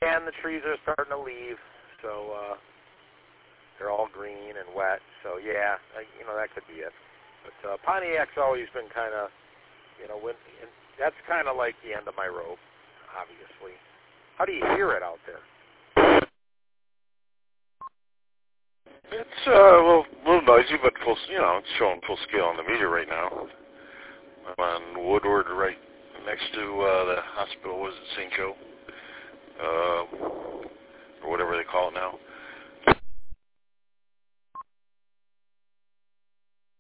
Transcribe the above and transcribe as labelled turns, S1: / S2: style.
S1: And the trees are starting to leave, so they're all green and wet. So yeah, that could be it. But Pontiac's always been kind of, and that's kind of like the end of my rope, obviously. How do you hear it out there?
S2: It's a little noisy, but it's showing full scale on the meter right now. I'm on Woodward, right next to the hospital. Was it St. Joe, or whatever they call it now?